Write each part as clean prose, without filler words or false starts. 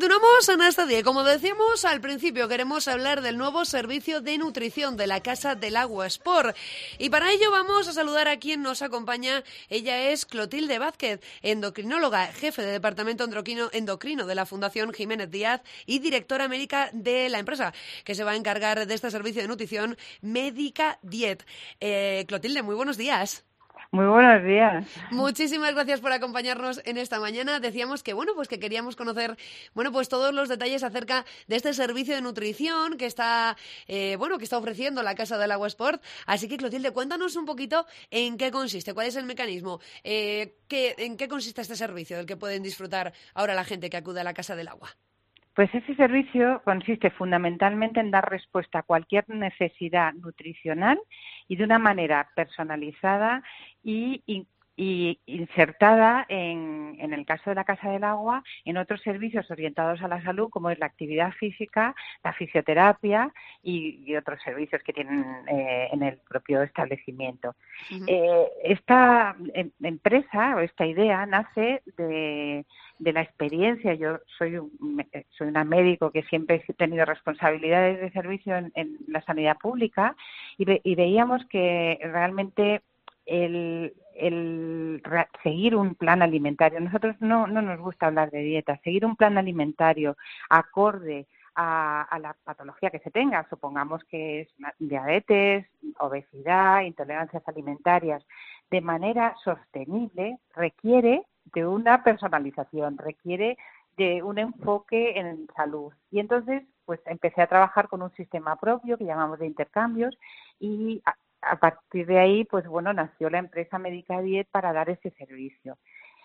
Continuamos en este día. Como decíamos al principio, queremos hablar del nuevo servicio de nutrición de la Casa del Agua Sport. Y para ello vamos a saludar a quien nos acompaña. Ella es Clotilde Vázquez, endocrinóloga, jefe de departamento endocrino de la Fundación Jiménez Díaz y directora médica de la empresa, que se va a encargar de este servicio de nutrición, Médica Diet. Clotilde, muy buenos días. Muy buenos días. Muchísimas gracias por acompañarnos en esta mañana. Decíamos que que queríamos conocer todos los detalles acerca de este servicio de nutrición que está que está ofreciendo la Casa del Agua Sport. Así que, Clotilde, cuéntanos un poquito en qué consiste, cuál es el mecanismo, en qué consiste este servicio del que pueden disfrutar ahora la gente que acude a la Casa del Agua. Pues ese servicio consiste fundamentalmente en dar respuesta a cualquier necesidad nutricional y de una manera personalizada y insertada en el caso de la Casa del Agua en otros servicios orientados a la salud, como es la actividad física, la fisioterapia y otros servicios que tienen en el propio establecimiento. Uh-huh. Esta empresa o esta idea nace de la experiencia. Yo soy una médico que siempre he tenido responsabilidades de servicio en la sanidad pública y veíamos que realmente el seguir un plan alimentario, nosotros no nos gusta hablar de dieta, seguir un plan alimentario acorde a la patología que se tenga, supongamos que es diabetes, obesidad, intolerancias alimentarias, de manera sostenible, requiere de una personalización, requiere de un enfoque en salud. Y entonces, pues empecé a trabajar con un sistema propio que llamamos de intercambios y a partir de ahí, pues bueno, nació la empresa Médica Diet para dar ese servicio.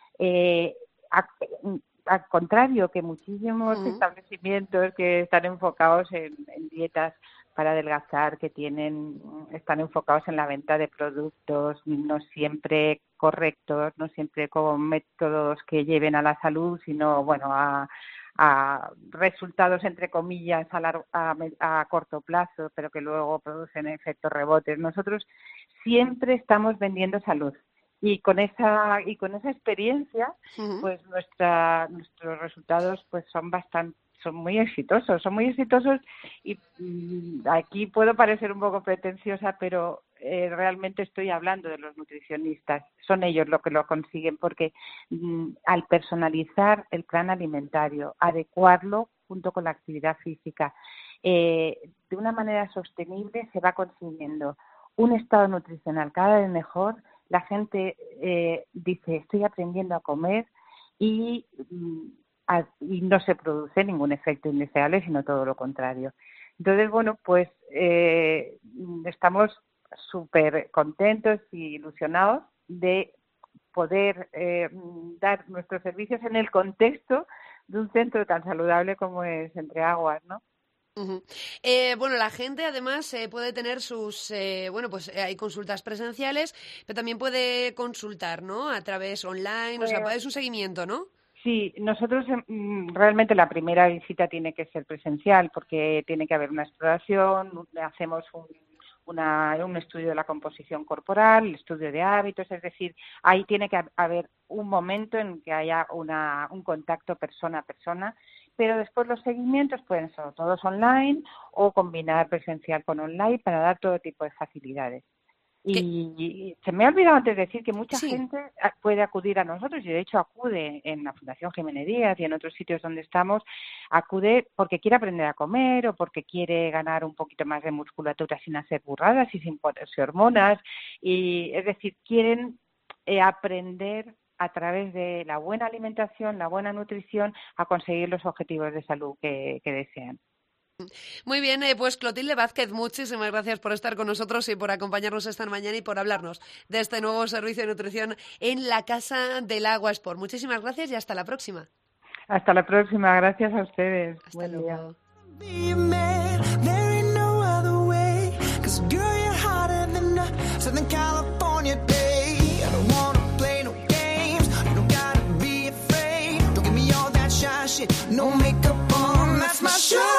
Al contrario que muchísimos establecimientos que están enfocados en dietas para adelgazar, que están enfocados en la venta de productos no siempre correctos, no siempre con métodos que lleven a la salud, sino a resultados, entre comillas, a corto plazo, pero que luego producen efectos rebotes. Nosotros siempre estamos vendiendo salud y con esa experiencia, pues nuestros resultados pues son muy exitosos y aquí puedo parecer un poco pretenciosa, pero realmente estoy hablando de los nutricionistas. Son ellos los que lo consiguen porque al personalizar el plan alimentario, adecuarlo junto con la actividad física, de una manera sostenible se va consiguiendo un estado nutricional cada vez mejor. La gente dice, estoy aprendiendo a comer y no se produce ningún efecto indeseable, sino todo lo contrario. Entonces, pues estamos súper contentos y ilusionados de poder dar nuestros servicios en el contexto de un centro tan saludable como es Entre Aguas, ¿no? Uh-huh. La gente además puede tener sus, hay consultas presenciales, pero también puede consultar, ¿no? A través online, es un seguimiento, ¿no? Sí, nosotros realmente la primera visita tiene que ser presencial porque tiene que haber una exploración, hacemos un estudio de la composición corporal, el estudio de hábitos, es decir, ahí tiene que haber un momento en que haya un contacto persona a persona, pero después los seguimientos pueden ser todos online o combinar presencial con online para dar todo tipo de facilidades. Y se me ha olvidado antes decir que mucha gente puede acudir a nosotros y de hecho acude en la Fundación Jiménez Díaz y en otros sitios donde estamos, acude porque quiere aprender a comer o porque quiere ganar un poquito más de musculatura sin hacer burradas y sin ponerse hormonas, y es decir, quieren aprender a través de la buena alimentación, la buena nutrición, a conseguir los objetivos de salud que desean. Muy bien, pues Clotilde Vázquez, muchísimas gracias por estar con nosotros y por acompañarnos esta mañana y por hablarnos de este nuevo servicio de nutrición en la Casa del Agua Sport. Muchísimas gracias y hasta la próxima. Hasta la próxima, gracias a ustedes. Hasta luego. No makeup on, that's my show.